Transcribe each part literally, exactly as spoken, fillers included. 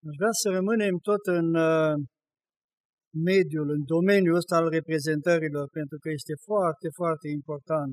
Aș vrea să rămânem tot în uh, mediul, în domeniul ăsta al reprezentărilor, pentru că este foarte, foarte important.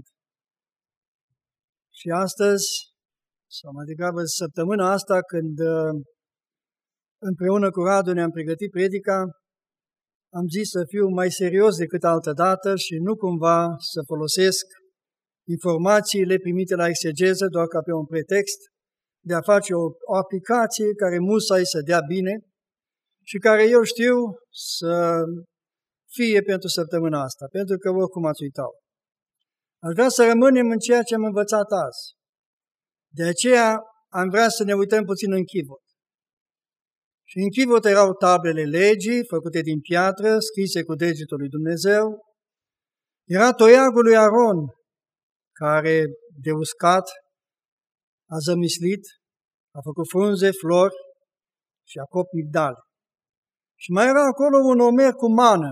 Și astăzi, sau mai degrabă săptămâna asta, când uh, împreună cu Radu ne-am pregătit predica, am zis să fiu mai serios decât altă dată și nu cumva să folosesc informațiile primite la exegeză doar ca pe un pretext de a face o, o aplicație care musai să dea bine și care eu știu să fie pentru săptămâna asta, pentru că oricum ați uitat. Aș vrea să rămânem în ceea ce am învățat azi. De aceea am vrea să ne uităm puțin în chivot. Și în chivot erau tablele legii, făcute din piatră, scrise cu degetul lui Dumnezeu. Era toiagul lui Aron, care de uscat a zămislit, a făcut frunze, flori și a copt migdale. Și mai era acolo un omer cu mană.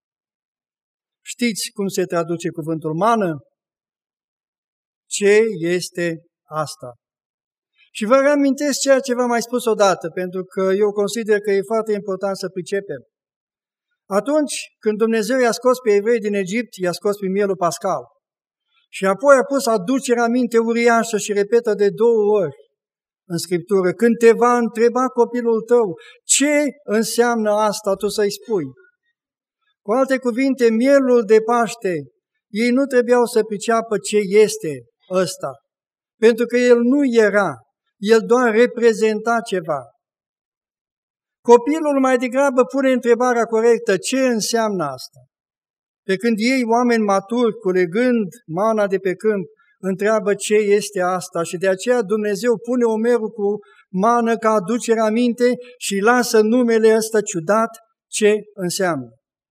Știți cum se traduce cuvântul mană? Ce este asta? Și vă reamintesc ceea ce v-am mai spus odată, pentru că eu consider că e foarte important să pricepem. Atunci când Dumnezeu i-a scos pe evrei din Egipt, i-a scos pe mielul pascal. Și apoi a pus aducerea minte uriașă și repetă de două ori în Scriptură. Când te va întreba copilul tău, ce înseamnă asta, tu să-i spui. Cu alte cuvinte, mielul de Paște, ei nu trebuiau să priceapă ce este ăsta, pentru că el nu era, el doar reprezenta ceva. Copilul mai degrabă pune întrebarea corectă, ce înseamnă asta? Pe când ei, oameni maturi, culegând mana de pe câmp, întreabă ce este asta și de aceea Dumnezeu pune omerul cu mană ca aducere aminte și lasă numele ăsta ciudat ce înseamnă.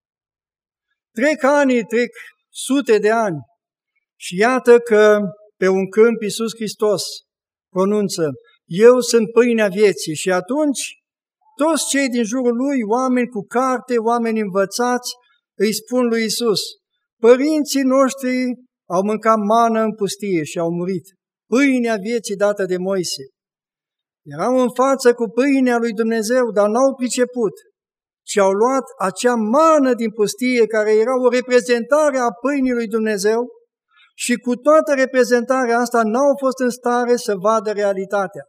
Trec ani, trec sute de ani și iată că pe un câmp Iisus Hristos pronunță, eu sunt pâinea vieții și atunci toți cei din jurul lui, oameni cu carte, oameni învățați, îi spun lui Iisus, părinții noștri au mâncat mană în pustie și au murit. Pâinea vieții dată de Moise. Erau în față cu pâinea lui Dumnezeu, dar n-au priceput, ci au luat acea mană din pustie, care era o reprezentare a pâinii lui Dumnezeu, și cu toată reprezentarea asta n-au fost în stare să vadă realitatea.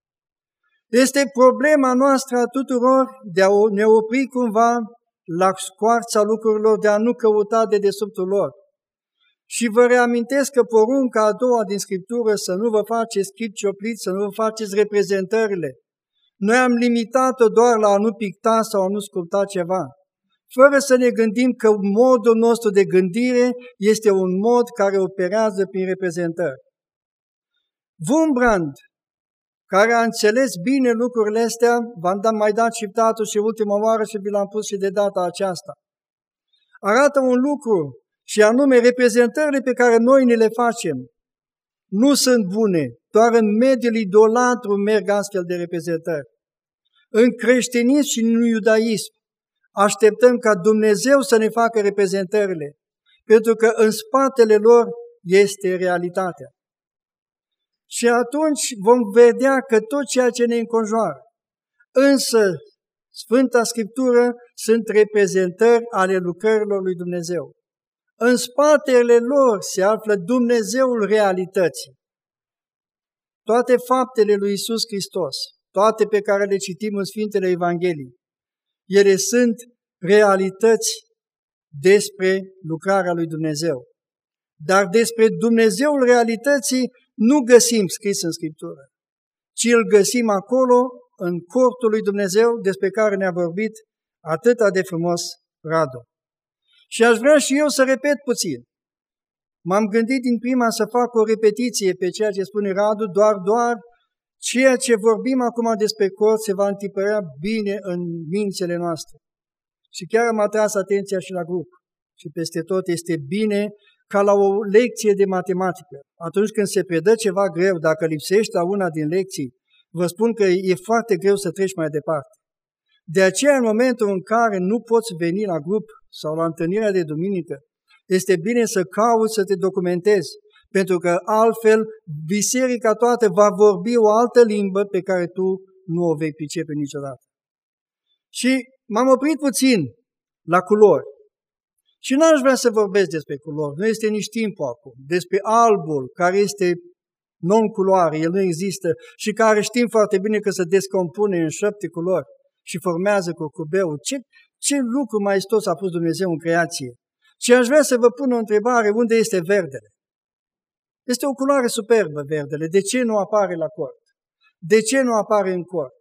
Este problema noastră a tuturor de a ne opri cumva la scoarța lucrurilor, de a nu căuta de dedesubtul lor. Și vă reamintesc că porunca a doua din Scriptură, să nu vă faceți chip cioplit, să nu vă faceți reprezentările. Noi am limitat-o doar la a nu picta sau a nu sculpta ceva, fără să ne gândim că modul nostru de gândire este un mod care operează prin reprezentări. Wurmbrand, care a înțeles bine lucrurile astea, v-am dat mai dat citatul și ultima oară și vi l-am pus și de data aceasta. Arată un lucru, și anume reprezentările pe care noi ne le facem nu sunt bune, doar în mediul idolatru merg astfel de reprezentări. În creștinism și în iudaism așteptăm ca Dumnezeu să ne facă reprezentările, pentru că în spatele lor este realitatea. Și atunci vom vedea că tot ceea ce ne înconjoară, însă Sfânta Scriptură sunt reprezentări ale lucrărilor lui Dumnezeu. În spatele lor se află Dumnezeul realității. Toate faptele lui Iisus Hristos, toate pe care le citim în Sfintele Evanghelii, ele sunt realități despre lucrarea lui Dumnezeu. Dar despre Dumnezeul realității nu găsim scris în Scriptură, ci îl găsim acolo, în cortul lui Dumnezeu, despre care ne-a vorbit atâta de frumos Radu. Și aș vrea și eu să repet puțin. M-am gândit din prima să fac o repetiție pe ceea ce spune Radu, doar, doar ceea ce vorbim acum despre cort se va întipărea bine în mințile noastre. Și chiar am atras atenția și la grup. Și peste tot este bine ca la o lecție de matematică. Atunci când se predă ceva greu, dacă lipsești la una din lecții, vă spun că e foarte greu să treci mai departe. De aceea, în momentul în care nu poți veni la grup sau la întâlnirea de duminică, este bine să cauți să te documentezi, pentru că altfel biserica toată va vorbi o altă limbă pe care tu nu o vei pricepe niciodată. Și m-am oprit puțin la culori. Și n-aș vrea să vorbesc despre culori, nu este nici timpul acum. Despre albul, care este non-culoare, el nu există și care știm foarte bine că se descompune în șapte culori și formează curcubeul. Ce, ce lucru maestos a pus Dumnezeu în creație? Și aș vrea să vă pun o întrebare, unde este verdele? Este o culoare superbă, verdele. De ce nu apare la cort? De ce nu apare în cort?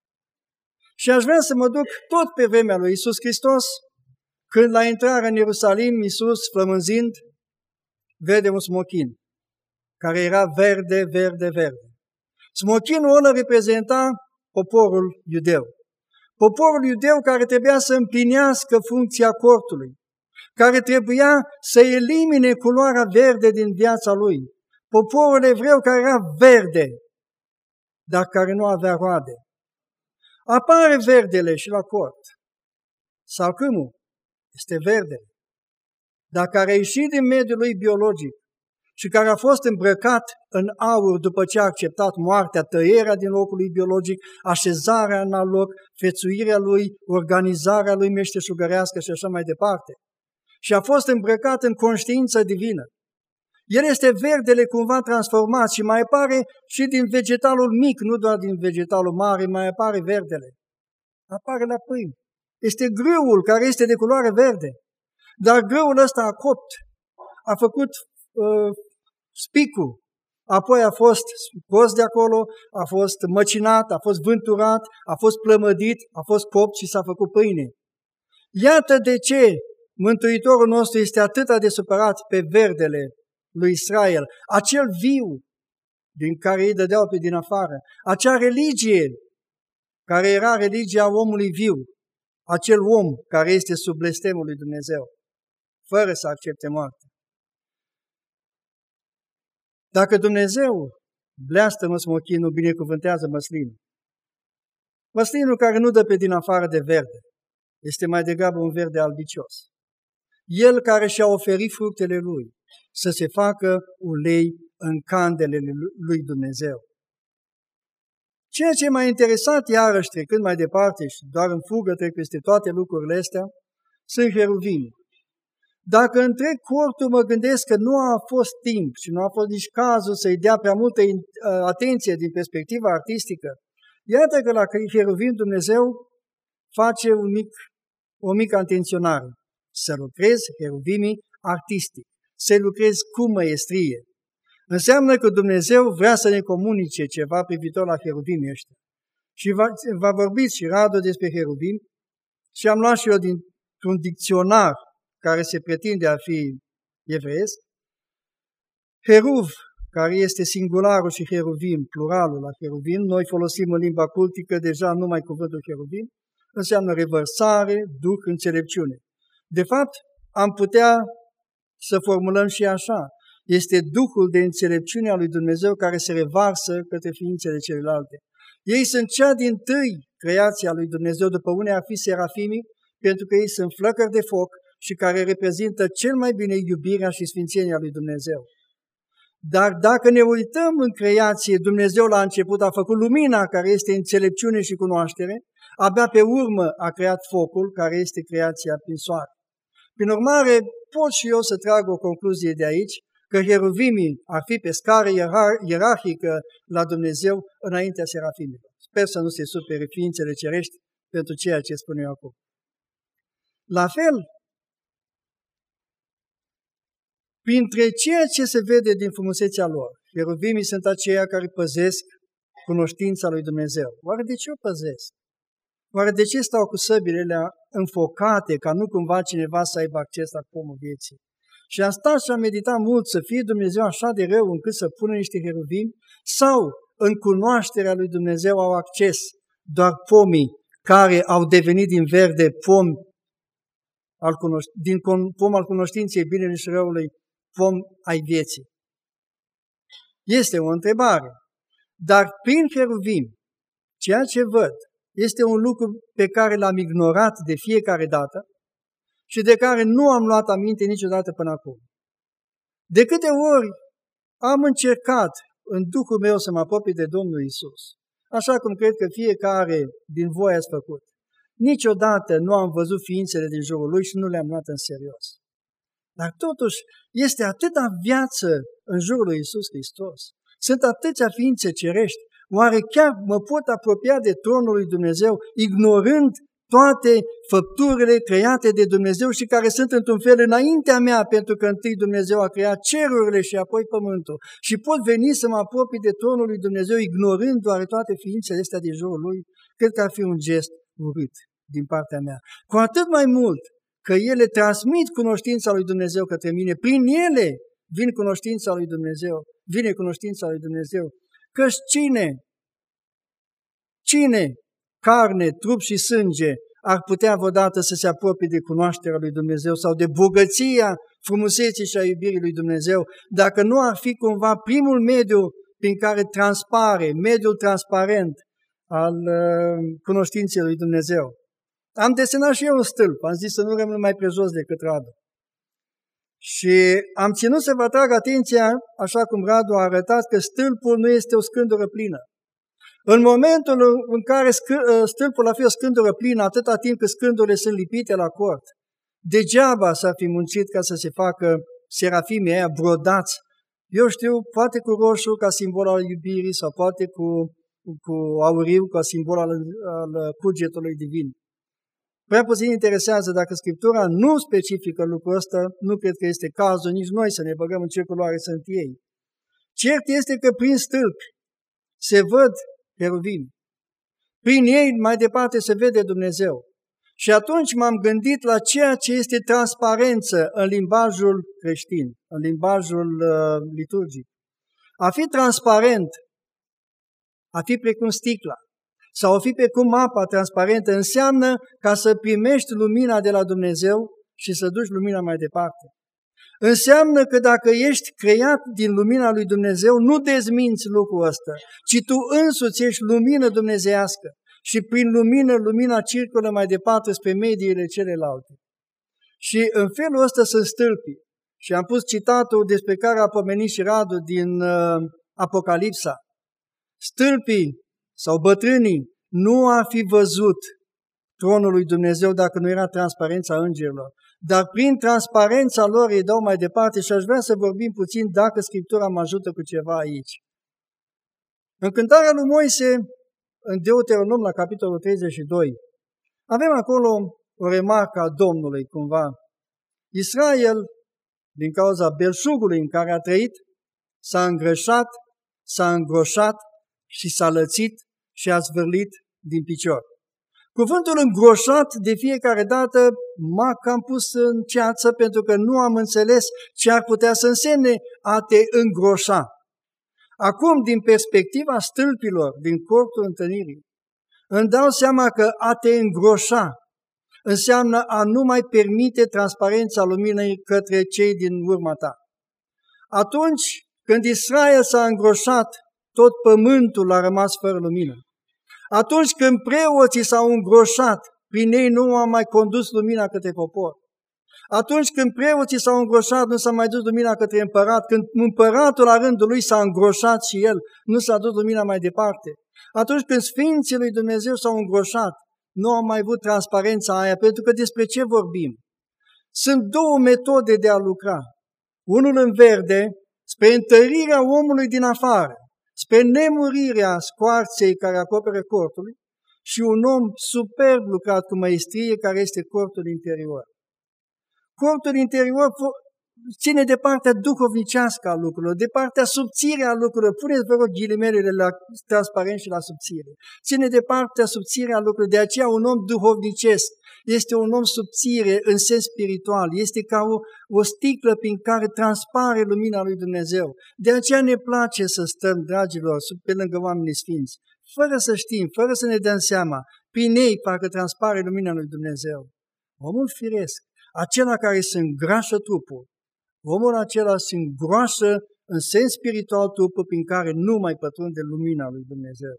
Și aș vrea să mă duc tot pe vremea lui Iisus Hristos, când la intrarea în Ierusalim, Iisus, flămânzind, vede un smochin, care era verde, verde, verde. Smochinul ăla reprezenta poporul iudeu. Poporul iudeu care trebuia să împlinească funcția cortului, care trebuia să elimine culoarea verde din viața lui. Poporul evreu care era verde, dar care nu avea roade. Apare verdele și la cort. Salcâmul este verde, dar care a ieșit din mediul lui biologic și care a fost îmbrăcat în aur după ce a acceptat moartea, tăierea din locul lui biologic, așezarea în alt loc, fețuirea lui, organizarea lui meșteșugărească și așa mai departe. Și a fost îmbrăcat în conștiință divină. El este verdele cumva transformat și mai apare și din vegetalul mic, nu doar din vegetalul mare, mai apare verdele. Apare la pâine. Este grâul care este de culoare verde. Dar grâul ăsta a copt, a făcut uh, spicul, apoi a fost scos de acolo, a fost măcinat, a fost vânturat, a fost plămădit, a fost copt și s-a făcut pâine. Iată de ce Mântuitorul nostru este atât de supărat pe verdele lui Israel, acel viu din care îi dădeau pe din afară, acea religie care era religia omului viu, acel om care este sub blestemul lui Dumnezeu, fără să accepte moartea. Dacă Dumnezeu bleastă smochinul, binecuvântează măslinul. Măslinul care nu dă pe din afară de verde, este mai degrabă un verde albicios. El care și-a oferit fructele lui să se facă ulei în candelele lui Dumnezeu. Ceea ce m-a interesat iarăși trecând mai departe și doar în fugă trec peste toate lucrurile astea, sunt heruvimi. Dacă întreg cortul mă gândesc că nu a fost timp și nu a fost nici cazul să-i dea prea multă atenție din perspectiva artistică, iată că la heruvim Dumnezeu face un mic, o mică atenționare. Să lucrezi heruvimii artistic, să lucrezi cu măiestrie. Înseamnă că Dumnezeu vrea să ne comunice ceva privitor la heruvimii ăștia. Și v-a vorbit și Radu despre heruvim și am luat și eu dintr-un dicționar care se pretinde a fi evreiesc. Heruv, care este singularul, și heruvim, pluralul la heruvim, noi folosim în limba cultică deja numai cuvântul heruvim, înseamnă revărsare, duh, înțelepciune. De fapt, am putea să formulăm și așa. Este Duhul de înțelepciune a lui Dumnezeu care se revarsă către ființele celelalte. Ei sunt cea din tâi creația lui Dumnezeu, după unde ar fi serafimii, pentru că ei sunt flăcări de foc și care reprezintă cel mai bine iubirea și sfințenia lui Dumnezeu. Dar dacă ne uităm în creație, Dumnezeu la început a făcut lumina, care este înțelepciune și cunoaștere, abia pe urmă a creat focul, care este creația prin soare. Prin urmare, pot și eu să trag o concluzie de aici, că heruvimii ar fi pe scară ierarhică la Dumnezeu înaintea serafimilor. Sper să nu se supere ființele cerești pentru ceea ce spun eu acum. La fel, printre ceea ce se vede din frumusețea lor, heruvimii sunt aceia care păzesc cunoștința lui Dumnezeu. Oare de ce o păzesc? Oare de ce stau cu săbile înfocate, ca nu cumva cineva să aibă acces la pomul vieții? Și am stat și am meditat mult să fie Dumnezeu așa de rău încât să pună niște heruvimi, sau în cunoașterea lui Dumnezeu au acces doar pomii care au devenit din verde pom al, cunoș- din pom al cunoștinței binele și răului, pom ai vieții. Este o întrebare. Dar prin heruvim, ceea ce văd este un lucru pe care l-am ignorat de fiecare dată și de care nu am luat aminte niciodată până acum. De câte ori am încercat în Duhul meu să mă apropii de Domnul Iisus, așa cum cred că fiecare din voi ați făcut. Niciodată nu am văzut ființele din jurul lui și nu le-am luat în serios. Dar totuși este atâta viață în jurul lui Iisus Hristos. Sunt atâția ființe cerești. Oare chiar mă pot apropia de tronul lui Dumnezeu ignorând toate făpturile create de Dumnezeu și care sunt într-un fel înaintea mea, pentru că întâi Dumnezeu a creat cerurile și apoi pământul. Și pot veni să mă apropii de tronul lui Dumnezeu ignorând doar toate ființele astea din jurul lui? Cred că ar fi un gest urât din partea mea. Cu atât mai mult că ele transmit cunoștința lui Dumnezeu către mine. Prin ele vin cunoștința lui Dumnezeu. Vine cunoștința lui Dumnezeu. Căci cine, cine, carne, trup și sânge, ar putea vreodată să se apropie de cunoașterea lui Dumnezeu sau de bogăția frumuseții și a iubirii lui Dumnezeu, dacă nu ar fi cumva primul mediu prin care transpare, mediul transparent al uh, cunoștinței lui Dumnezeu. Am desenat și eu un stâlp, am zis să nu rămân mai prejos decât Radu. Și am ținut să vă atrag atenția, așa cum Radu a arătat, că stâlpul nu este o scândură plină. În momentul în care stâlpul a fi o scândură plină, atâta timp cât scândurile sunt lipite la cort, degeaba s-ar fi muncit ca să se facă serafimii aia brodați. Eu știu, poate cu roșu ca simbol al iubirii sau poate cu, cu auriu ca simbol al, al cugetului divin. Prea puțin interesează dacă Scriptura nu specifică lucrul ăsta, nu cred că este cazul nici noi să ne băgăm în ce culoare sunt ei. Cert este că prin stâlpi se văd heruvimi. Prin ei mai departe se vede Dumnezeu. Și atunci m-am gândit la ceea ce este transparență în limbajul creștin, în limbajul uh, liturgic. A fi transparent, a fi precum sticla, sau a fi precum apa transparentă, înseamnă ca să primești lumina de la Dumnezeu și să duci lumina mai departe. Înseamnă că dacă ești creat din lumina lui Dumnezeu, nu dezminți lucrul ăsta, ci tu însuți ești lumină dumnezeiască și prin lumină, lumina circulă mai departe spre mediile celelalte. Și în felul ăsta sunt stâlpii. Și am pus citatul despre care a pomenit și Radu din uh, Apocalipsa. Stâlpii sau bătrânii nu ar fi văzut tronul lui Dumnezeu dacă nu era transparența îngerilor. Dar prin transparența lor îi dau mai departe și aș vrea să vorbim puțin dacă Scriptura mă ajută cu ceva aici. În cântarea lui Moise, în Deuteronom la capitolul treizeci și doi, avem acolo o remarcă a Domnului cumva. Israel, din cauza belșugului în care a trăit, s-a îngrășat, s-a îngroșat și s-a lățit și a zvârlit din picior. Cuvântul îngroșat de fiecare dată m-a cam pus în ceață pentru că nu am înțeles ce ar putea să însemne a te îngroșa. Acum, din perspectiva stâlpilor din cortul întâlnirii, îmi dau seama că a te îngroșa înseamnă a nu mai permite transparența luminei către cei din urma ta. Atunci când Israel s-a îngroșat, tot pământul a rămas fără lumină. Atunci când preoții s-au îngroșat, prin ei nu a mai condus lumina către popor. Atunci când preoții s-au îngroșat, nu s-a mai dus lumina către împărat. Când împăratul la rândul lui s-a îngroșat și el, nu s-a dus lumina mai departe. Atunci când sfinții lui Dumnezeu s-au îngroșat, nu au mai avut transparența aia, pentru că despre ce vorbim? Sunt două metode de a lucra. Unul în verde, spre întărirea omului din afară, spre nemurirea scoarței care acoperă cortul, și un om superb lucrat cu măestrie, care este cortul interior. Cortul interior ține de partea duhovnicească a lucrurilor, de partea subțire a lucrurilor. Puneți, vă rog, ghilimelele la transparent și la subțire. Ține de partea subțire a lucrurilor. De aceea un om duhovnicesc este un om subțire în sens spiritual. Este ca o, o sticlă prin care transpare lumina lui Dumnezeu. De aceea ne place să stăm, dragilor, pe lângă oamenii sfinți, fără să știm, fără să ne dăm seama. Prin ei parcă transpare lumina lui Dumnezeu. Omul firesc, acela care se îngrașă trupul, omul acela se îngroașă în sens spiritual trupul prin care nu mai pătrunde lumina lui Dumnezeu.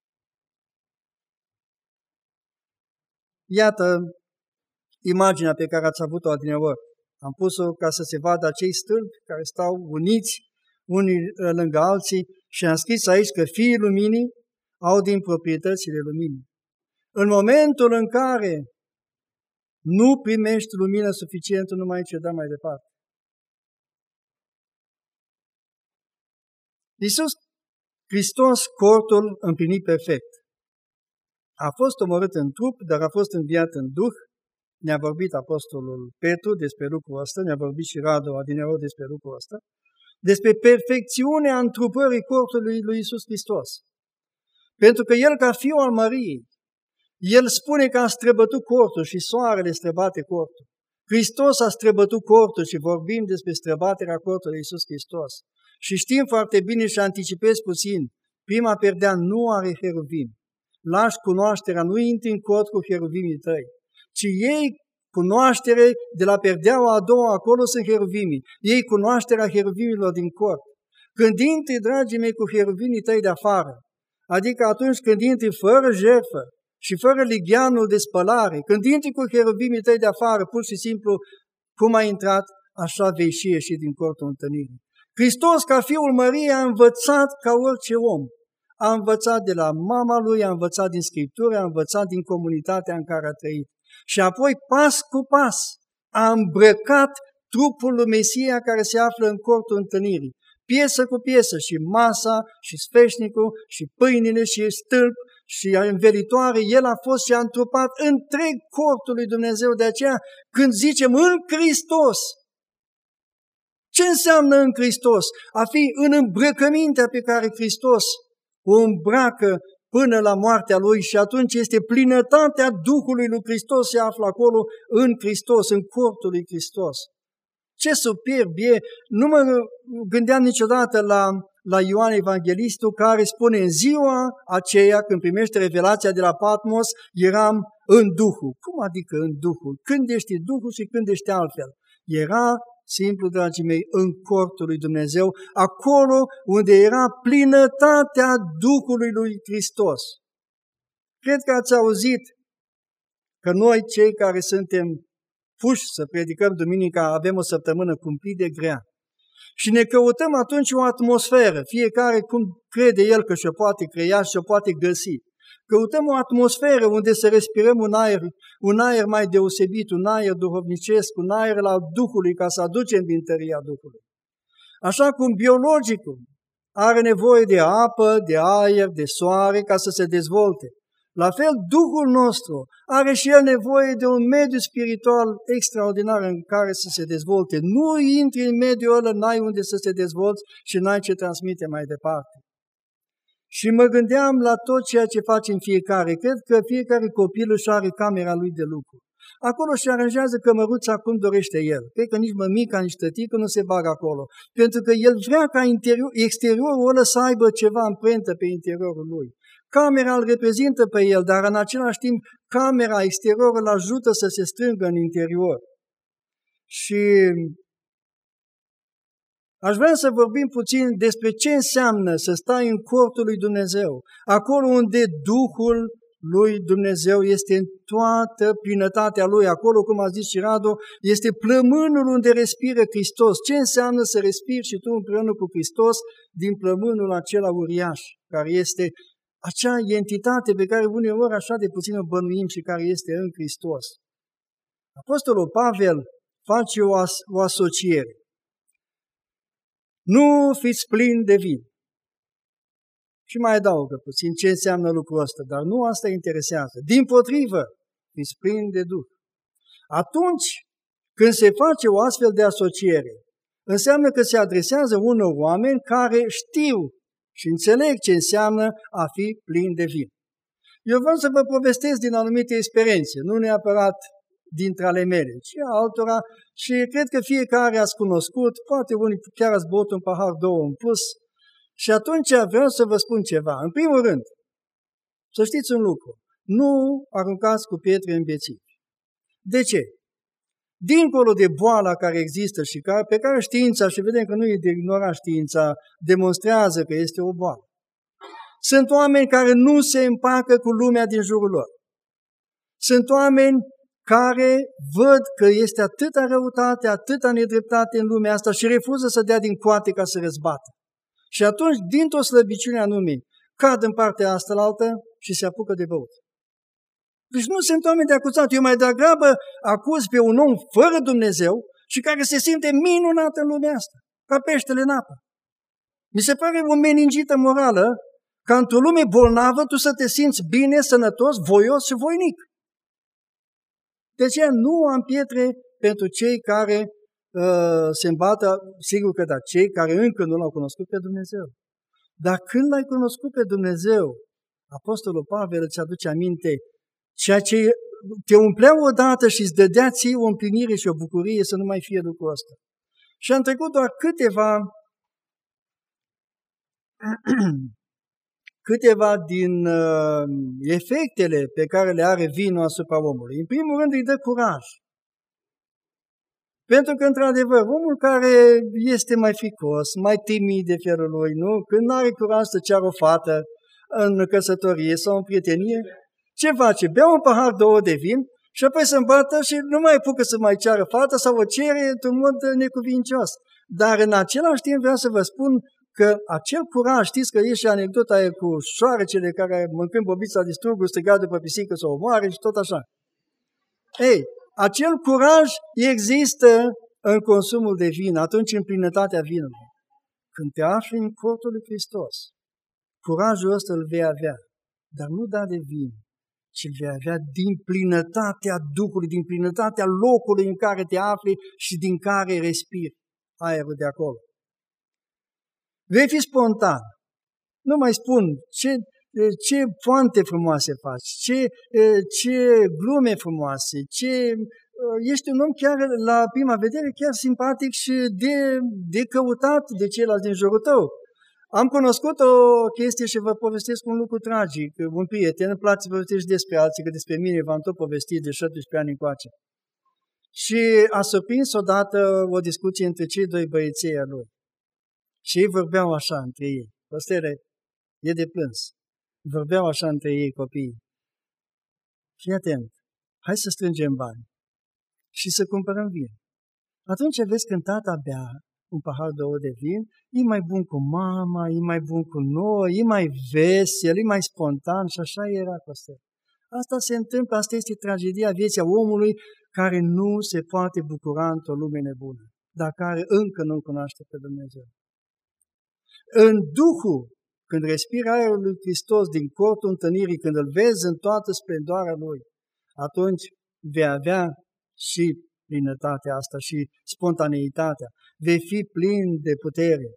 Iată imaginea pe care ați avut-o adineori. Am pus-o ca să se vadă acei stâlpi care stau uniți unii lângă alții și am scris aici că fiii luminii au din proprietățile luminii. În momentul în care nu primești lumină suficientă, nu mai ai ce da mai departe. Iisus Hristos, cortul împlinit perfect, a fost omorât în trup, dar a fost înviat în duh. Ne-a vorbit Apostolul Petru despre lucrul ăsta, ne-a vorbit și Radu adineauri despre lucrul ăsta, despre perfecțiunea întrupării cortului lui Iisus Hristos. Pentru că El, ca Fiul al Măriei, El spune că a străbătut cortul și soarele străbate cortul. Hristos a străbătut cortul și vorbim despre străbaterea cortului Iisus Hristos. Și știm foarte bine și anticipez puțin, prima perdea nu are heruvim. Lași cunoașterea, nu intri în cort cu heruvimii tăi, ci ei cunoaștere de la perdeaua a doua, acolo sunt heruvimii. Ei cunoașterea heruvimilor din cort. Când intri, dragii mei, cu heruvimii tăi de afară, adică atunci când intri fără jertfă și fără ligheanul de spălare, când intri cu heruvimii tăi de afară, pur și simplu, cum ai intrat, așa vei și ieși din cortul întâlnirii. Hristos, ca Fiul Măriei, a învățat ca orice om. A învățat de la mama lui, a învățat din Scriptură, a învățat din comunitatea în care a trăit. Și apoi, pas cu pas, a îmbrăcat trupul lui Mesia care se află în cortul întâlnirii. Piesă cu piesă, și masa, și sfeșnicul, și pâinile, și stâlp, și învelitoare, El a fost și a întrupat întreg cortul lui Dumnezeu. De aceea, când zicem în Hristos, ce înseamnă în Hristos? A fi în îmbrăcămintea pe care Hristos o îmbracă până la moartea Lui și atunci este plinătatea Duhului lui Hristos se află acolo în Hristos, în cortul lui Hristos. Ce superb e! Nu mă gândeam niciodată la, la Ioan Evanghelistul care spune în ziua aceea când primește revelația de la Patmos eram în Duhul. Cum adică în Duhul? Când ești Duhul și când ești altfel? Era simplu, dragii mei, în cortul lui Dumnezeu, acolo unde era plinătatea Duhului lui Hristos. Cred că ați auzit că noi, cei care suntem puși să predicăm duminica, avem o săptămână cumplit de grea. Și ne căutăm atunci o atmosferă, fiecare cum crede el că și-o poate crea și-o poate găsi. Căutăm o atmosferă unde să respirăm un aer, un aer mai deosebit, un aer duhovnicesc, un aer al Duhului, ca să aducem din tăria Duhului. Așa cum biologicul are nevoie de apă, de aer, de soare ca să se dezvolte. La fel, Duhul nostru are și el nevoie de un mediu spiritual extraordinar în care să se dezvolte. Nu intri în mediul ăla, n-ai unde să se dezvolți și n-ai ce transmite mai departe. Și mă gândeam la tot ceea ce facem fiecare. Cred că fiecare copil își are camera lui de lucru. Acolo și aranjează cămăruța cum dorește el. Cred că nici mămica, nici tătică nu se bagă acolo. Pentru că el vrea ca interior, exteriorul ăla să aibă ceva amprentă pe interiorul lui. Camera îl reprezintă pe el, dar în același timp camera exteriorul îl ajută să se strângă în interior. Și aș vrea să vorbim puțin despre ce înseamnă să stai în cortul lui Dumnezeu, acolo unde Duhul lui Dumnezeu este în toată plinătatea Lui, acolo, cum a zis și Radu, este plămânul unde respiră Hristos. Ce înseamnă să respiri și tu împreună cu Hristos din plămânul acela uriaș, care este acea entitate pe care uneori așa de puțin o bănuim și care este în Hristos. Apostolul Pavel face o, as- o asociere. Nu fiți plini de vin. Și mai adaugă puțin ce înseamnă lucrul ăsta, dar nu asta interesează. Dimpotrivă, fiți plini de Duh. Atunci când se face o astfel de asociere, înseamnă că se adresează unor oameni care știu și înțeleg ce înseamnă a fi plin de vin. Eu vreau să vă povestesc din anumite experiențe, nu neapărat dintre ale mele, ci altora, și cred că fiecare ați cunoscut, poate unii chiar ați băut un pahar, două în plus. Și atunci vreau să vă spun ceva. În primul rând, să știți un lucru, nu aruncați cu pietre în bețivi. De ce? Dincolo de boala care există și care, pe care știința, și vedem că nu e de ignorat știința, demonstrează că este o boală. Sunt oameni care nu se împacă cu lumea din jurul lor. Sunt oameni care văd că este atâta răutate, atâta nedreptate în lumea asta și refuză să dea din coate ca să răzbată. Și atunci, dintr-o slăbiciune anume, cad în partea asta la altă și se apucă de băut. Deci nu sunt oameni de acuzat. Eu mai degrabă acuz pe un om fără Dumnezeu și care se simte minunat în lumea asta, ca peștele în apă. Mi se pare o meningită morală ca într-o lume bolnavă tu să te simți bine, sănătos, voios și voinic. De aceea nu am pietre pentru cei care uh, se îmbată, sigur că da, cei care încă nu l-au cunoscut pe Dumnezeu. Dar când l-ai cunoscut pe Dumnezeu, Apostolul Pavel îți aduce aminte, ceea ce te umplea odată și îți dădea ție o împlinire și o bucurie să nu mai fie lucrul ăsta. Și am trecut doar câteva câteva din uh, efectele pe care le are vinul asupra omului. În primul rând îi dă curaj. Pentru că, într-adevăr, omul care este mai ficos, mai timid de felul lui, nu? Când nu are curaj să ceară o fată în căsătorie sau în prietenie, ce face? Bea un pahar, două de vin și apoi se îmbată și nu mai apucă să mai ceară fată sau o cere într-un mod necuvincios. Dar în același timp vreau să vă spun că acel curaj, știți că e și anecdota aia cu șoarecele care mâncând bobița de struguri striga după pisică să o omoare și tot așa. Ei, acel curaj există în consumul de vin, atunci în plinătatea vinului. Când te afli în cortul lui Hristos, curajul ăsta îl vei avea, dar nu da de vin, ci îl vei avea din plinătatea Duhului, din plinătatea locului în care te afli și din care respiri aerul de acolo. Vei fi spontan. Nu mai spun ce, ce poante frumoase faci, ce, ce glume frumoase, ce, ești un om chiar la prima vedere chiar simpatic și de, de căutat de ceilalți din jurul tău. Am cunoscut o chestie și vă povestesc un lucru tragic. Un prieten, îmi place să povestești despre alții, că despre mine v-am tot povestit de șaptesprezece ani încoace. Și a surprins odată o discuție între cei doi băieței a lui. Și ei vorbeau așa între ei. Păstere, e de plâns. Vorbeau așa între ei copiii. Fii atent, hai să strângem bani și să cumpărăm vin. Atunci vezi când tata bea un pahar, două de vin, e mai bun cu mama, e mai bun cu noi, e mai vesel, e mai spontan și așa era, Costel. Asta se întâmplă, asta este tragedia vieții a omului care nu se poate bucura într-o lume nebună, dar care încă nu-L cunoaște pe Dumnezeu. În Duhul, când respiri aerul lui Hristos din cortul întâlnirii, când îl vezi în toată splendoarea Lui, atunci vei avea și plinătatea asta și spontaneitatea. Vei fi plin de putere.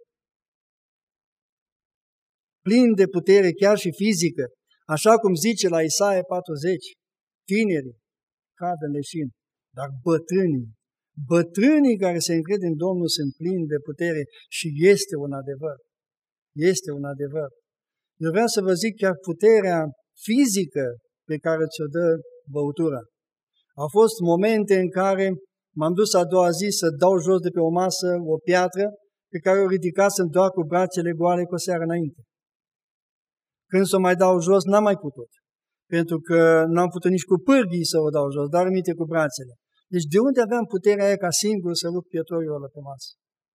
Plin de putere chiar și fizică. Așa cum zice la Isaia patruzeci, tinerii cad în leșin, dar bătrânii, bătrânii care se încred în Domnul sunt plini de putere și este un adevăr. Este un adevăr. Eu vreau să vă zic chiar puterea fizică pe care ți-o dă băutura. Au fost momente în care m-am dus a doua zi să dau jos de pe o masă o piatră pe care o ridicasem doar cu brațele goale cu o seară înainte. Când să o mai dau jos, n-am mai putut. Pentru că n-am putut nici cu pârghii să o dau jos, dar aminte cu brațele. Deci de unde aveam puterea aia ca singur să rup pietoriul ăla pe masă?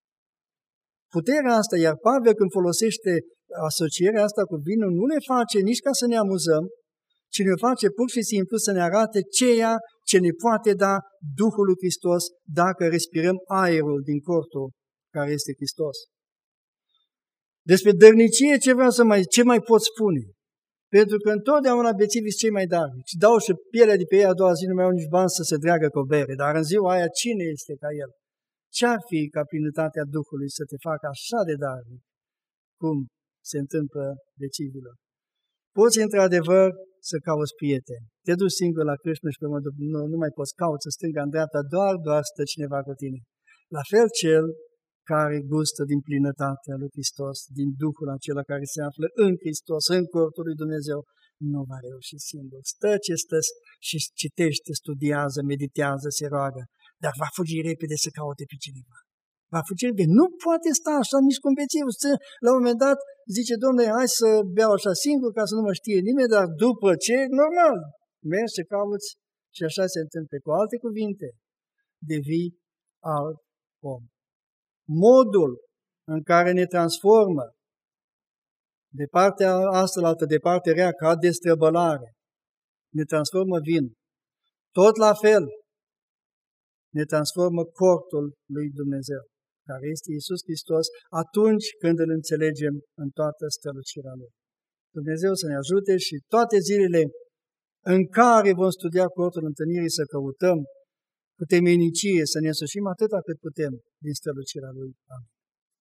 Puterea asta, iar Pavel când folosește asocierea asta cu vinul, nu le face nici ca să ne amuzăm, ci ne face pur și simplu să ne arate ceea ce ne poate da Duhul lui Hristos dacă respirăm aerul din cortul care este Hristos. Despre dărnicie ce vreau să mai, ce mai pot spune? Pentru că întotdeauna bețivii cei mai darnici. Dau și pielea de pe ei a doua zi, nu mai au nici bani să se dreagă cu o bere, dar în ziua aia cine este ca el? Ce-ar fi ca plinătatea Duhului să te facă așa de darnic, cum se întâmplă bețivilor? Poți într-adevăr să cauți prieteni. Te duci singur la crâșmă și pe mă, nu, nu mai poți cauți în stânga, în dreapta, doar, doar stă cineva cu tine. La fel cel care gustă din plinătatea lui Hristos, din Duhul acela care se află în Hristos, în cortul lui Dumnezeu, nu va reuși singur. Stă ce stă și citește, studiază, meditează, se roagă, dar va fugi repede să caute pe cineva. Va fugi repede. Nu poate sta așa nici cum bețiv. La un moment dat zice, Domnule, hai să beau așa singur ca să nu mă știe nimeni, dar după ce, normal, mergi și cauți și așa se întâmplă. Cu alte cuvinte, devii alt om. Modul în care ne transformă de partea asta la altă, de partea rea, ca destrăbălare, ne transformă vin. Tot la fel ne transformă cortul lui Dumnezeu, care este Iisus Hristos, atunci când îl înțelegem în toată strălucirea Lui. Dumnezeu să ne ajute și toate zilele în care vom studia cortul întâlnirii să căutăm cu temeinicie, să ne însușim atâta cât putem din strălucirea Lui. Amin.